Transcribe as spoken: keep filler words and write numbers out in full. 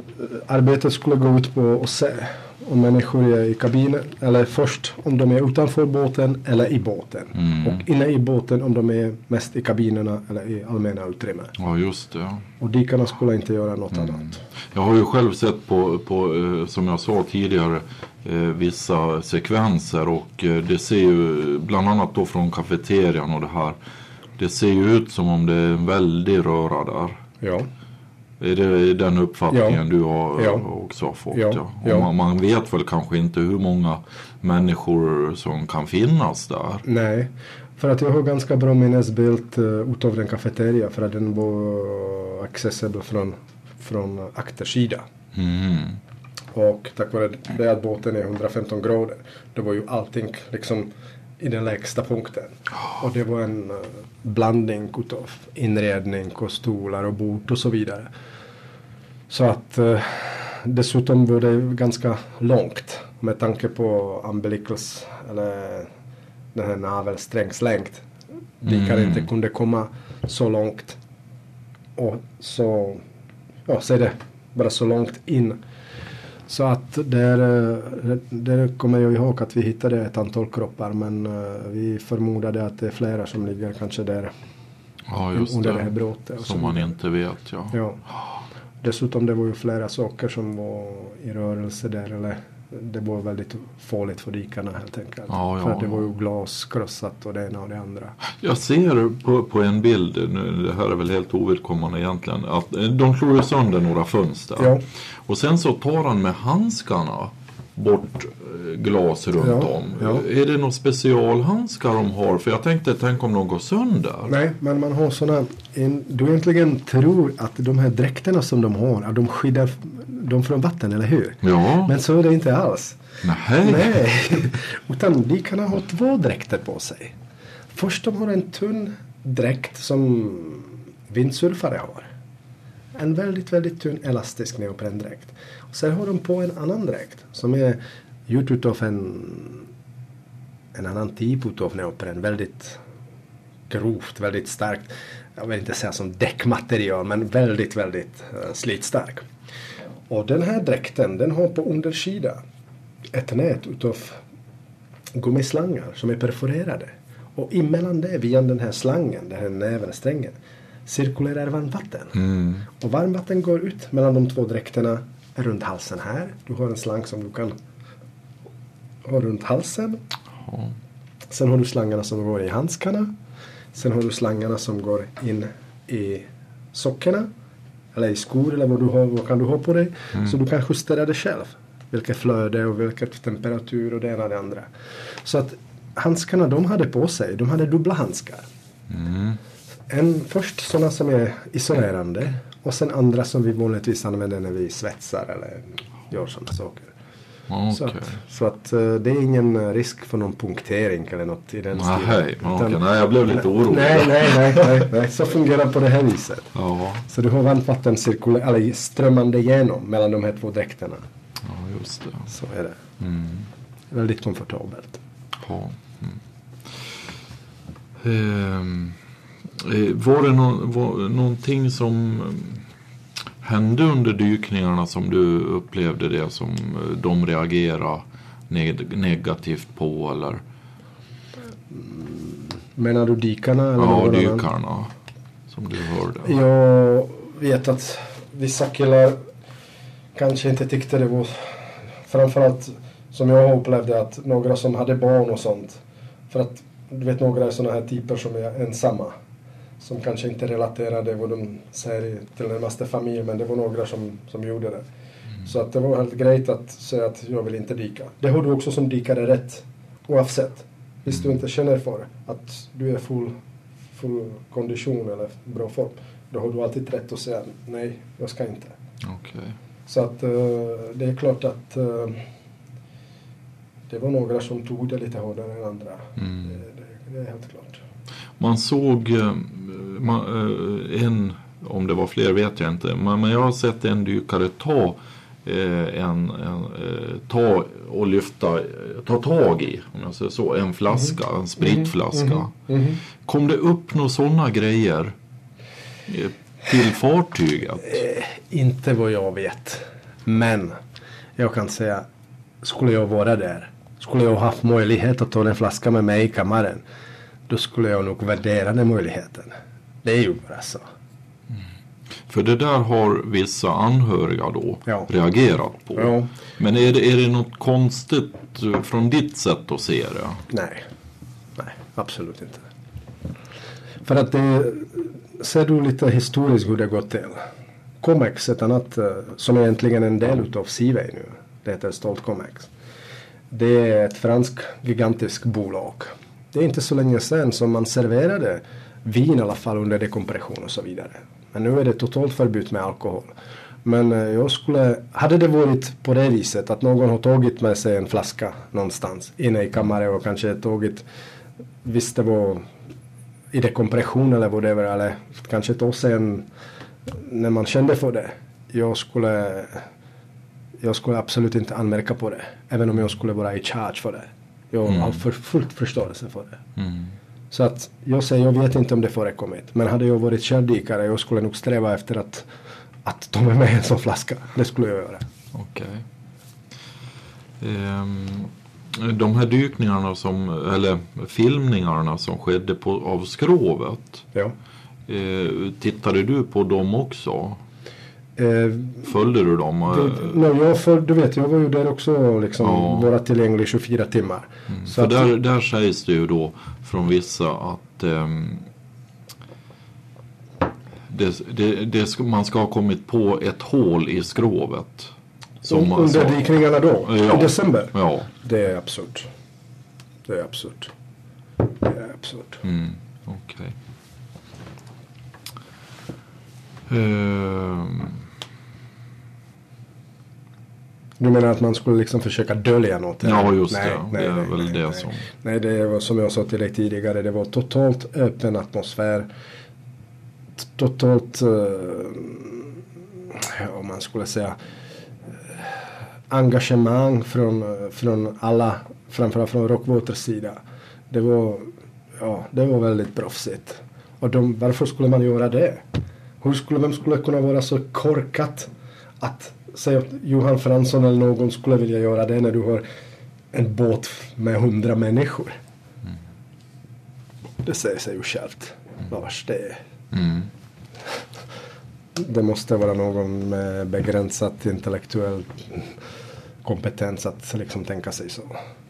arbetet skulle gå ut på att se om människor är i kabinen, eller först om de är utanför båten eller i båten. Mm. Och inne i båten om de är mest i kabinerna eller i allmänna utrymme. Ja, just det. Ja. Och dykarna skulle inte göra något Mm. annat. Jag har ju själv sett på, på eh, som jag sa tidigare, eh, vissa sekvenser, och eh, det ser ju bland annat då från kafeterian och det här. Det ser ju ut som om det är en väldig röra där. Ja. Är det den uppfattningen Ja. du har Ja. också har fått? Ja. Ja. Ja. Och man, man vet väl kanske inte hur många människor som kan finnas där. Nej, för att jag har ganska bra minnesbild uh, utav den kafeteria, för att den var accessible från, från aktersida. Mm. Och tack vare det att båten är hundrafemton grader, då var ju allting liksom i den lägsta punkten. Och det var en uh, blandning utav inredning och stolar och bord och så vidare. Så att uh, dessutom var det ganska långt med tanke på umbilicals eller den här navelsträngslängd. Dykare Mm. inte kunde komma så långt. Och så, ja, så är det bara så långt in. Så att där, där kommer jag ihåg att vi hittade ett antal kroppar, men uh, vi förmodade att det är flera som ligger kanske där Ja, just under det. det här brottet. Som man inte vet, ja. Ja. Dessutom det var ju flera saker som var i rörelse där, eller det var väldigt farligt för dykarna helt enkelt. Ja, ja, för att det ja. var ju glas krossat och det ena och det andra. Jag ser på, på en bild, nu, det här är väl helt ovidkommande egentligen, att de slår ju sönder några fönster. Ja. Och sen så tar han med handskarna bort eh, glas runt Ja, om. ja. Är det några specialhandskar de har? För jag tänkte, tänk om de går sönder. Nej, men man har sådana, en, du egentligen tror att de här dräkterna som de har, att de skyddar dem från vatten, eller hur? Ja. Men så är det inte alls. Nej. Nej, utan dykarna har två dräkter på sig. Först de har en tunn dräkt som vindsurfare har. En väldigt, väldigt tunn elastisk neoprendräkt. Och sen har de på en annan dräkt som är gjord av en, en annan typ av neopren. Väldigt grovt, väldigt starkt. Jag vill inte säga som däckmaterial, men väldigt, väldigt uh, slitstark. Och den här dräkten, den har på undersida ett nät utav gummislangar som är perforerade. Och emellan det, via den här slangen, den här nävensträngen, cirkulerar varmvatten. Mm. Och varmvatten går ut mellan de två dräkterna runt halsen här. Du har en slang som du kan ha runt halsen. Ja. Sen har du slangarna som går i handskarna. Sen har du slangarna som går in i sockorna. Eller i skor, eller vad, du har, vad kan du ha på dig. Mm. Så du kan justera det själv. Vilket flöde och vilket temperatur och det ena och det andra. Så att handskarna de hade på sig, de hade dubbla handskar. Mm. En, först sådana som är isolerande. Och sen andra som vi vanligtvis använder när vi svetsar eller gör sådana saker. Okay. Så att, så att uh, det är ingen risk för någon punktering eller något i den stilen. Nej, okay. Nej, jag blev lite orolig. Nej, nej, nej, nej, nej. Så fungerar på det här viset. Ja. Så du har varmvatten cirkulär, eller strömmande igenom mellan de här två dräkterna. Ja, just det. Så är det. Mm. Väldigt komfortabelt. Ja. Mm. Ehm, var det no- var, någonting som hände under dykningarna som du upplevde det som de reagerade neg- negativt på, eller? Menar du dykarna? Eller Ja, någon dykarna annan? som du hörde. Jag vet att vissa killar kanske inte tyckte det var, framförallt som jag upplevde, att några som hade barn och sånt, för att du vet, några är sådana här typer som är ensamma, som kanske inte relaterade vad de säger till närmaste familj, men det var några som, som gjorde det. Mm. Så att det var helt grejt att säga att jag vill inte dyka. Det har du också som dykare rätt, oavsett. Visst du inte känner för att du är full, full kondition eller bra form, då har du alltid rätt att säga nej, jag ska inte. Okay. Så att uh, det är klart att uh, det var några som tog det lite hårdare än andra. Mm. Det, det, det är helt klart. Man såg man, en, om det var fler vet jag inte, men jag har sett en dykare ta en, en ta och lyfta, ta tag i, om jag säger så, en flaska, mm. en spritflaska. Mm. Mm. Mm. Kom det upp några sådana grejer till fartyget? Eh, inte vad jag vet. Men jag kan säga, skulle jag vara där, skulle jag ha haft möjlighet att ta en flaska med mig i kammaren, då skulle jag nog värdera den möjligheten. Det är ju bara så. Mm. För det där har vissa anhöriga då ja. reagerat på. Ja. Men är det, är det något konstigt från ditt sätt att se det? Nej, nej, absolut inte. För att det, ser du lite historiskt hur det gått till. Comex, ett annat som är egentligen en del av Seaway nu. Det heter Stolt Comex. Det är ett franskt gigantiskt bolag. Det är inte så länge sedan som man serverade vin i alla fall under dekompression och så vidare. Men nu är det totalt förbud med alkohol. Men jag skulle, hade det varit på det viset att någon har tagit med sig en flaska någonstans inne i kammaren och kanske tagit, visst det var i dekompression eller vad det var, eller kanske ta sig en, när man kände för det. Jag skulle, jag skulle absolut inte anmärka på det, även om jag skulle vara i charge för det. Jag mm. har för fullt förståelse för det. Mm. Så att jag säger, jag vet inte om det förekommit. Men hade jag varit kärdikare, jag skulle nog sträva efter att, att ta med mig en sån flaska. Det skulle jag göra. Okej. Okay. Um, de här dykningarna som, eller filmningarna som skedde på, av skrovet. Ja. Uh, tittade du på dem också? Eh, Följde du dem? Det, no, jag för, du vet, jag var ju där också liksom, ja. Vara tillgänglig tjugofyra timmar. Mm. Så för att, där, där sägs det ju då från vissa att um, det, det, det ska, man ska ha kommit på ett hål i skrovet. Som man under dykningarna då? Ja. I december? Ja. Det är absurt. Det är absurt. Det är absurt. Mm. Okej. Okay. Um, du menar att man skulle liksom försöka dölja något? Ja, just nej, det. Nej, det är nej, väl nej, det nej. som... Nej, det var som jag sa till dig tidigare. Det var totalt öppen atmosfär. Totalt, uh, om man skulle säga, uh, engagemang från, uh, från alla, framförallt från Rockwaters sida. Det var, ja, det var väldigt proffsigt. Och de, varför skulle man göra det? Hur skulle, vem skulle kunna vara så korkat att säga att Johan Fransson eller någon skulle vilja göra det när du har en båt med hundra människor? Mm. Det säger sig ju självt. Vars det är. Mm. Det måste vara någon med begränsat intellektuell kompetens att liksom tänka sig så.